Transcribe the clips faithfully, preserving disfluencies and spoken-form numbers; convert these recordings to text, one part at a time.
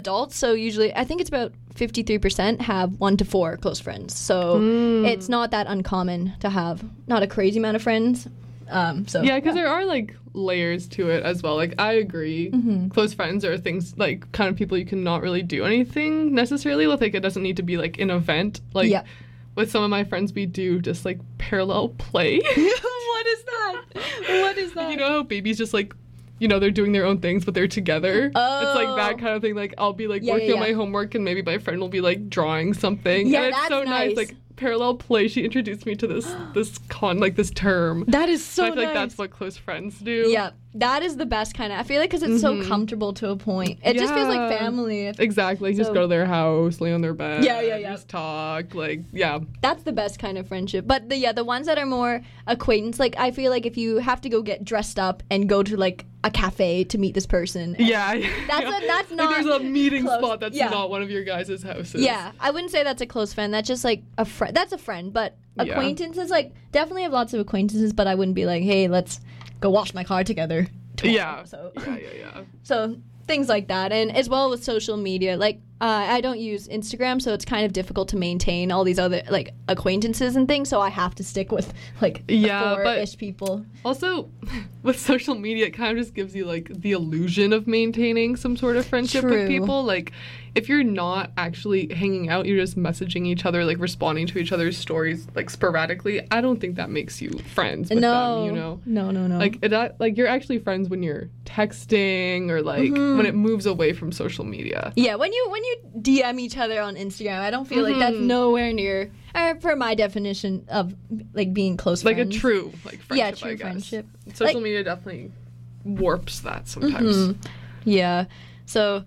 adults, so usually I think it's about fifty-three percent have one to four close friends. So mm. it's not that uncommon to have not a crazy amount of friends. Um, so yeah, because yeah. there are like layers to it as well. Like I agree, mm-hmm. close friends are things like kind of people you cannot really do anything necessarily with. Like it doesn't need to be like an event. Like yeah. with some of my friends, we do just like parallel play. What is that? What is that? You know how babies just like, you know, they're doing their own things, but they're together. Oh. It's like that kind of thing. Like I'll be like yeah, working yeah, yeah. on my homework, and maybe my friend will be like drawing something. Yeah, and it's that's so nice. nice. Like parallel play. She introduced me to this this con like this term. That is so and I feel nice. like that's what close friends do. Yeah, that is the best kind of. I feel like because it's mm-hmm. so comfortable to a point. It yeah. just feels like family. If, exactly. So. Just go to their house, lay on their bed. Yeah, yeah, yeah. Just talk. Like yeah. That's the best kind of friendship. But the yeah, the ones that are more acquaintance. Like I feel like if you have to go get dressed up and go to like a cafe to meet this person. Yeah. That's yeah. a, that's not. Like there's a meeting close. spot that's yeah. not one of your guys' houses. Yeah, I wouldn't say that's a close friend. That's just like a friend. That's a friend, but acquaintances, yeah. like definitely have lots of acquaintances, but I wouldn't be like, hey, let's go wash my car together. Tomorrow. Yeah. So yeah, yeah, yeah. So things like that, and as well with social media, like uh, I don't use Instagram, so it's kind of difficult to maintain all these other like acquaintances and things. So I have to stick with like yeah, four-ish people. Also, with social media, it kind of just gives you like the illusion of maintaining some sort of friendship True. with people. Like if you're not actually hanging out, you're just messaging each other, like responding to each other's stories like sporadically. I don't think that makes you friends with no. them, you know? No, no, no. Like it, like you're actually friends when you're texting or like mm-hmm. when it moves away from social media. Yeah, when you when you D M each other on Instagram, I don't feel mm-hmm. like that's nowhere near, or for my definition of like being close like friends. Like a true like friendship. Yeah, true I guess. friendship. Social like, media definitely warps that sometimes. Mm-hmm. Yeah, so.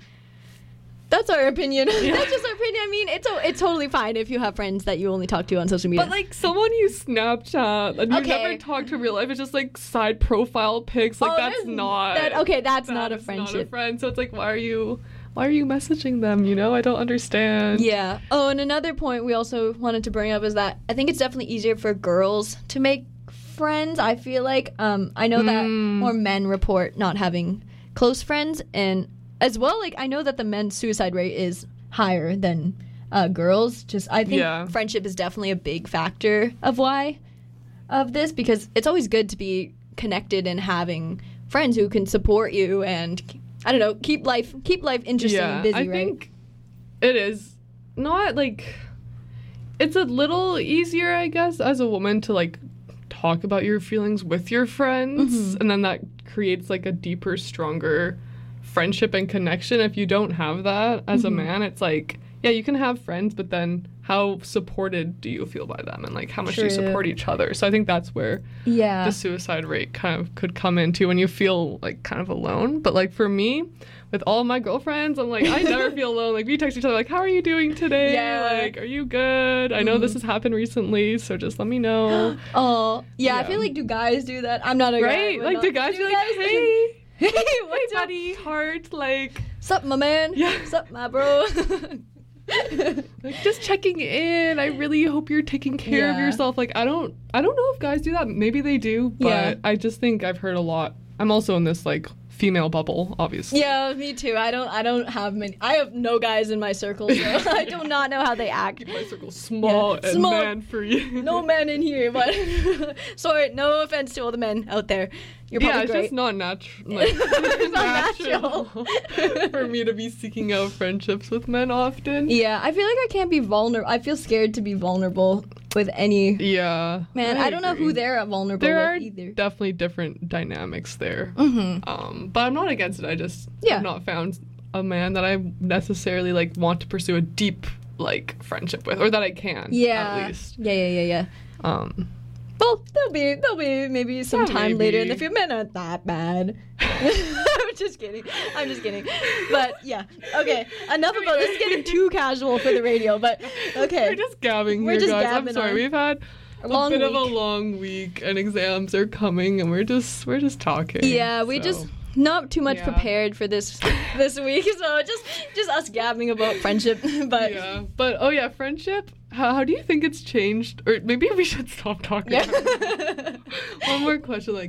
That's our opinion. Yeah. That's just our opinion. I mean, it's it's totally fine if you have friends that you only talk to on social media. But like someone you Snapchat and you okay. never talk to in real life, it's just like side profile pics. Like oh, that's not. That, okay, that's that not a is friendship. Not a friend. So it's like, why are you, why are you messaging them? You know, I don't understand. Yeah. Oh, and another point we also wanted to bring up is that I think it's definitely easier for girls to make friends. I feel like um, I know that mm. more men report not having close friends, and as well, like I know that the men's suicide rate is higher than uh, girls. Just I think yeah. friendship is definitely a big factor of why of this, because it's always good to be connected and having friends who can support you and I don't know keep life keep life interesting yeah, and busy. I right? think it is not like it's a little easier, I guess, as a woman to like talk about your feelings with your friends, mm-hmm. and then that creates like a deeper, stronger friendship and connection. If you don't have that as mm-hmm. a man, it's like, yeah, you can have friends, but then how supported do you feel by them, and like how much True. do you support each other? So I think that's where yeah. the suicide rate kind of could come into, when you feel like kind of alone. But like for me, with all of my girlfriends, I'm like, I never feel alone. Like we text each other like, how are you doing today? Yeah. Like, are you good? I know mm-hmm. this has happened recently, so just let me know. Oh yeah, yeah, I feel like, do guys do that? I'm not a right? guy. Like not, do guys do be like, guys hey, hey, what's hey, up? buddy, heart, like, Sup, my man? Yeah. Sup, my bro? Like just checking in. I really hope you're taking care yeah. of yourself. Like I don't I don't know if guys do that. Maybe they do, but yeah. I just think I've heard a lot. I'm also in this like female bubble, obviously. Yeah, me too. I don't I don't have many. I have no guys in my circle, so I do not know how they act. Keep my circle small Yeah. and Small. man-free. No men in here, but sorry, no offense to all the men out there. You're probably yeah, it's great. just not natural. Like, It's not natural for me to be seeking out friendships with men often. Yeah, I feel like I can't be vulnerable. I feel scared to be vulnerable with any Yeah. man. I, I don't know who they're vulnerable there with are either. definitely different dynamics there. Mm-hmm. Um, but I'm not against it. I just Yeah. have not found a man that I necessarily like want to pursue a deep like friendship with, or that I can. Yeah. At least. Yeah, yeah, yeah, yeah. Um. Well, there'll be there'll be maybe some Yeah, time maybe. later in the future. Men aren't that bad. I'm just kidding. I'm just kidding. But yeah, okay. Enough about this. Is getting too casual for the radio. But okay. We're just gabbing We're here, just guys. gabbing I'm sorry. on. We've had A a, long bit of week. a long week, and exams are coming, and we're just we're just talking. Yeah, we so. just not too much Yeah. prepared for this this week. So just just us gabbing about friendship. But Yeah, but oh yeah, friendship. How, how do you think it's changed? Or maybe we should stop talking. Yeah. About it. One more question, like,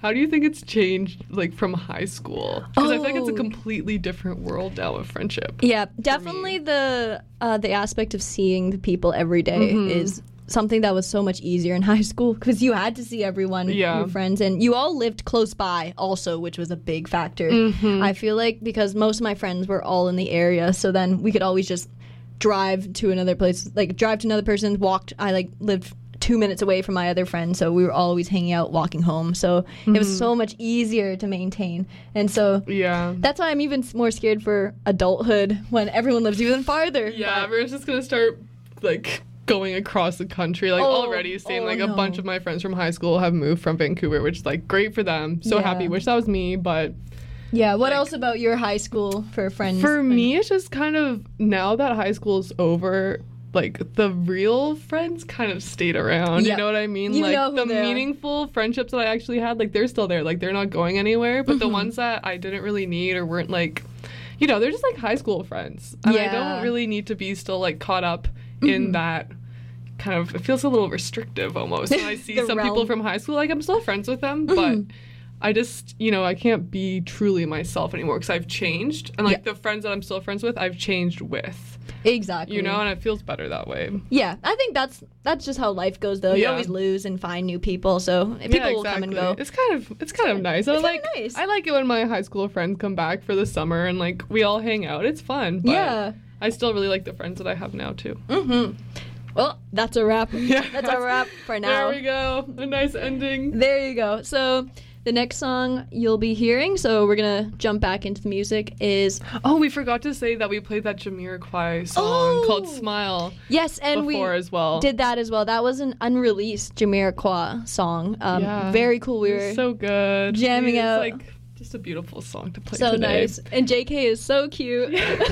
how do you think it's changed, like, from high school? Because I feel like it's a Oh. completely different world now of friendship. Yeah, definitely the uh, the aspect of seeing the people every day Mhm. is something that was so much easier in high school because you had to see everyone, Yeah. your friends, and you all lived close by also, which was a big factor. Mhm. I feel like because most of my friends were all in the area, so then we could always just drive to another place, like drive to another person, walked. I like lived two minutes away from my other friends, so we were always hanging out, walking home. So it was so much easier to maintain, and so Yeah. that's why I'm even s- more scared for adulthood when everyone lives even farther. Yeah, But- everyone's just gonna start, like, going across the country. Like, Oh, already seeing, oh, like, no. a bunch of my friends from high school have moved from Vancouver, which is, like, great for them. So Yeah. happy. Wish that was me, but yeah. What like- else about your high school for friends? for me, it's just kind of, now that high school is over, like, the real friends kind of stayed around. Yeah. You know what I mean? You like, know who the they are. meaningful friendships that I actually had, like, they're still there. Like, they're not going anywhere. But the Mm-hmm. ones that I didn't really need or weren't, like, you know, they're just, like, high school friends. And I Yeah. don't really need to be still, like, caught up in that kind of, it feels a little restrictive almost when I see The some people realm. from high school. Like, I'm still friends with them, but I just, you know, I can't be truly myself anymore because I've changed. And, like, Yeah. the friends that I'm still friends with, I've changed with. Exactly. You know, and it feels better that way. Yeah, I think that's that's just how life goes, though. You Yeah. always lose and find new people, so people yeah, will come and exactly. go. It's kind of it's kind of nice. I it's like kinda nice. I like it when my high school friends come back for the summer and like we all hang out. It's fun. But Yeah. I still really like the friends that I have now too. Mm-hmm. Well, that's a wrap. Yeah, that's a wrap for now. There we go. A nice ending. There you go. So the next song you'll be hearing, so we're gonna jump back into the music, is Oh, we forgot to say that we played that Jamiroquai song Oh. called "Smile" yes, and we before as well. did that as well. That was an unreleased Jamiroquai song. Um, Yeah. Very cool. We It were was so good. jamming it's out. like just a beautiful song to play so today. nice, and J K is so cute.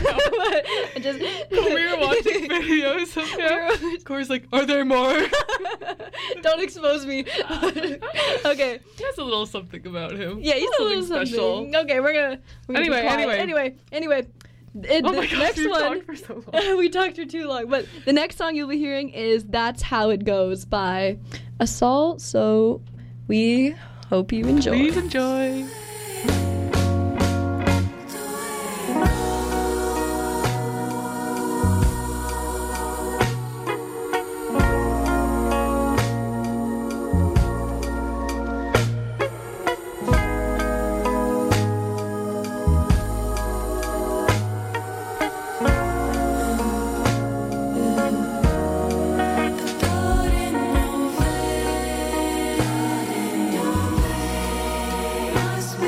But I just When we were watching videos of him, Corey's like, "Are there more?" Don't expose me. Okay. He has a little something about him. Yeah, he's a little Something special. special. Okay, we're gonna. We're gonna be Anyway, quiet. anyway. anyway, anyway. It, Oh the my gosh, next we've one. talked for so long. we talked for too long, but the next song you'll be hearing is "That's How It Goes" by Assault. So we hope you enjoy. Please enjoy. Must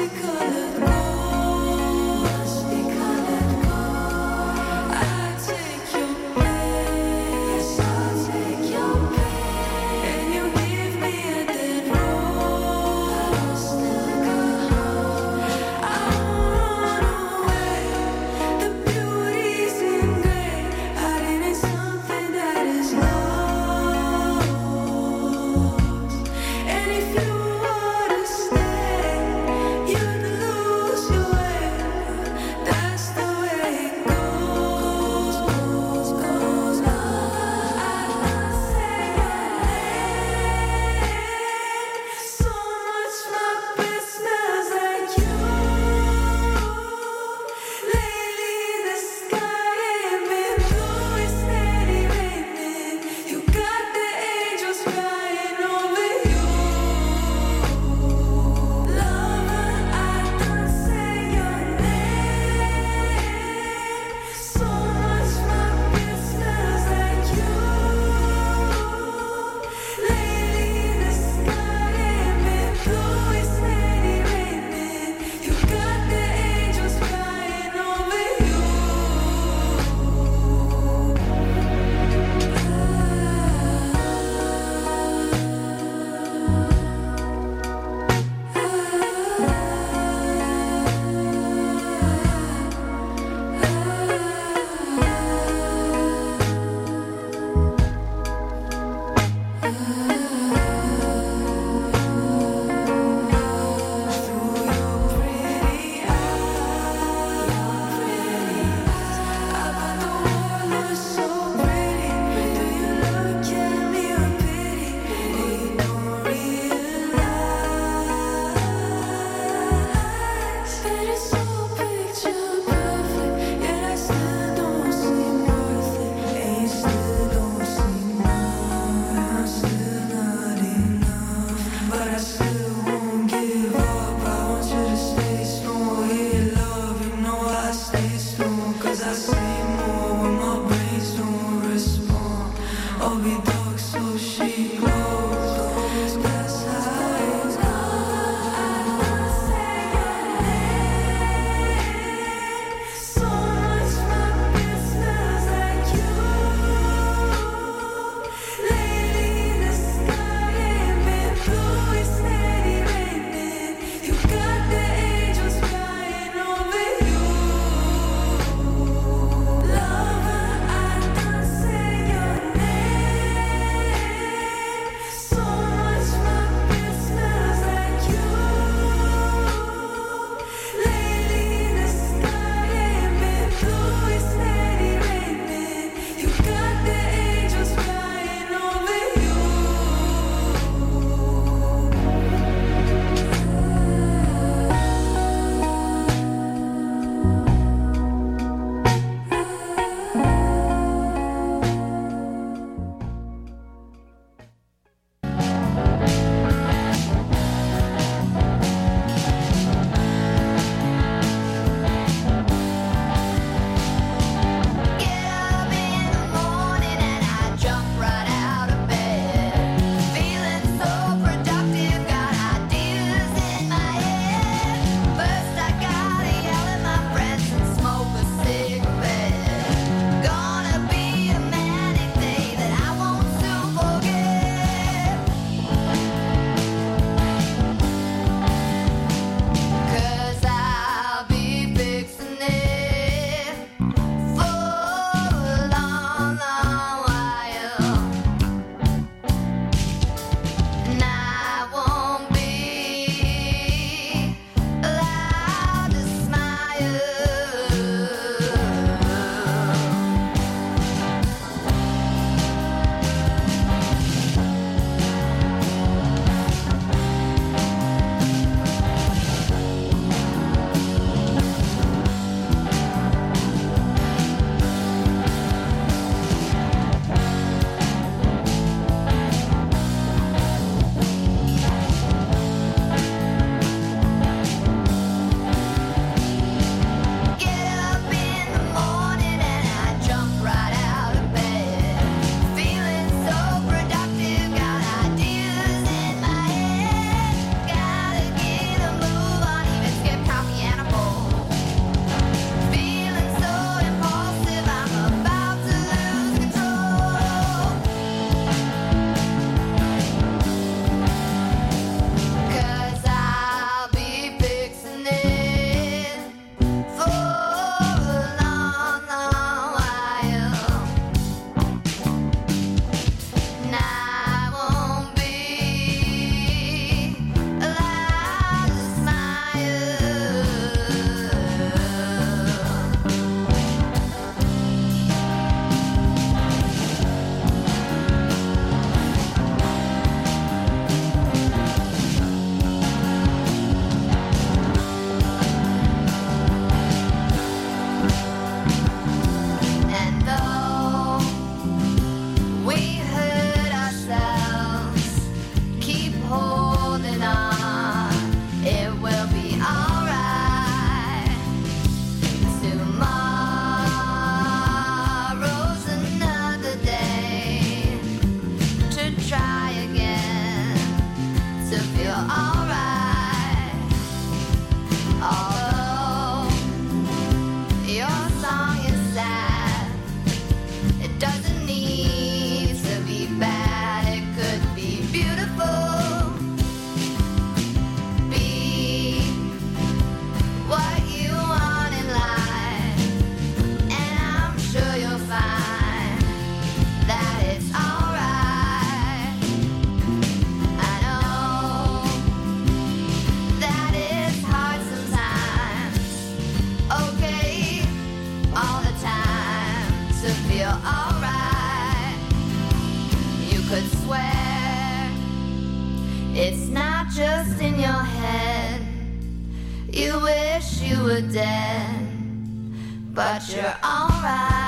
alright. You could swear it's not just in your head. You wish you were dead, but you're alright.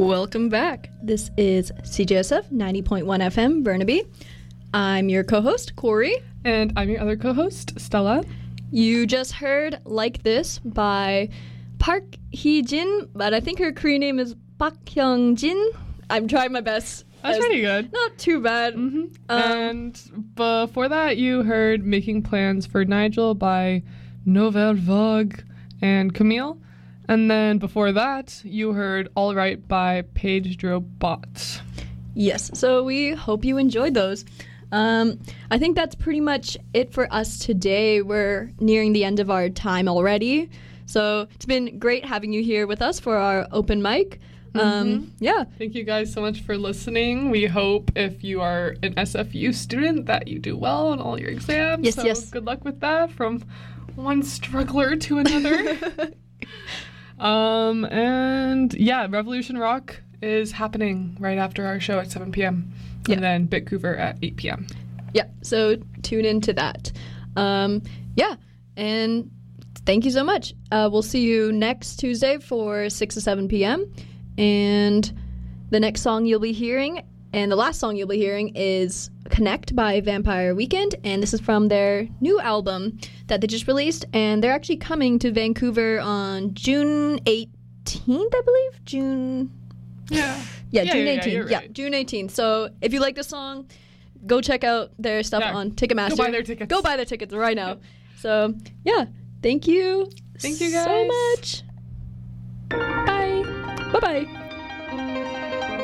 Welcome back. This is C J S F ninety point one F M, Burnaby. I'm your co-host, Corey. And I'm your other co-host, Stella. You just heard Like This by Park Hee-jin, but I think her Korean name is Park Hyung-jin. I'm trying my best. That's pretty good. Not too bad. Mm-hmm. Um, and before that, you heard Making Plans for Nigel by Nouvelle Vague and Camille. And then before that, you heard All Right by Paige Drobot. Yes, so we hope you enjoyed those. Um, I think that's pretty much it for us today. We're nearing the end of our time already. So it's been great having you here with us for our open mic. Um, Mm-hmm. Yeah. Thank you guys so much for listening. We hope if you are an S F U student that you do well on all your exams. Yes, so yes. Good luck with that from one struggler to another. um, and yeah, Revolution Rock is happening right after our show at seven p.m. Yeah. And then Bitcouver at eight p.m. Yeah, so tune into that. Um, yeah, and thank you so much. Uh, we'll see you next Tuesday for six to seven p.m. And the next song you'll be hearing, and the last song you'll be hearing, is Connect by Vampire Weekend. And this is from their new album that they just released. And they're actually coming to Vancouver on June eighteenth, I believe? June... Yeah. Yeah, Yeah, June yeah, yeah, eighteenth. you're Yeah, right. June eighteenth. So if you like the song, go check out their stuff Yeah, on Ticketmaster. go buy their tickets. Go buy their tickets right now. So yeah, thank you. Thank you, so guys. much. Bye. Bye bye.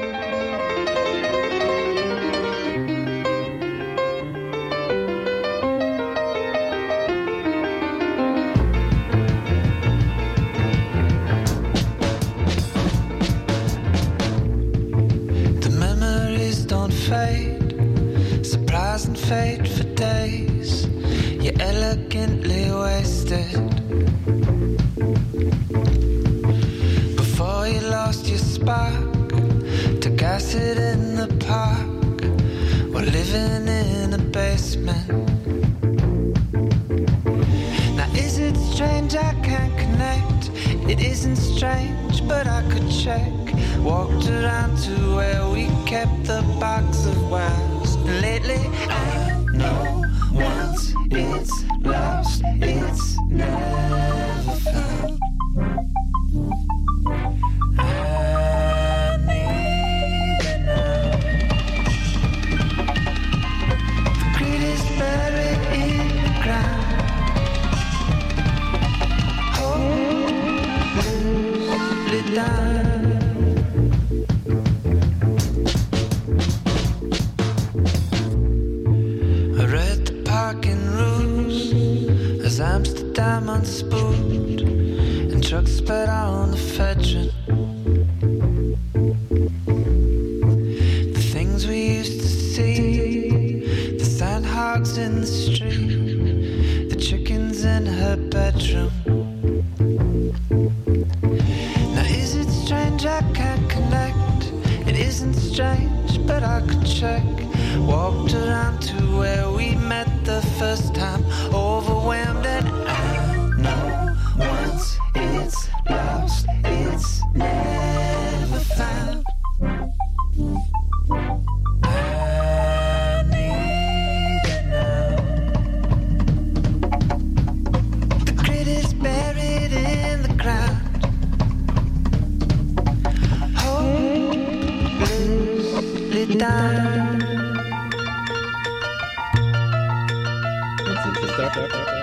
The memories don't fade, surprising fate for days. You're elegantly wasted. Before you lost your spark, took acid in the park, or living in a basement. Now is it strange I can't connect? It isn't strange, but I could check. Walked around to where we kept the box of wires. Lately I know once it's lost, it's never found. I need it now. The greed is buried in the ground. Hold it down. I read the parking rules as Amsterdam unspooled and trucks sped on the Fedrin. The things we used to see, the sandhogs in the street, the chickens in her bedroom. Now is it strange I can't connect? It isn't strange, but I could check. Walked around to where we met the first time, overwhelmed, and I know once it's lost, it's never found. I need it now. The grid is buried in the ground. Hold it down. Stop, stop, stop.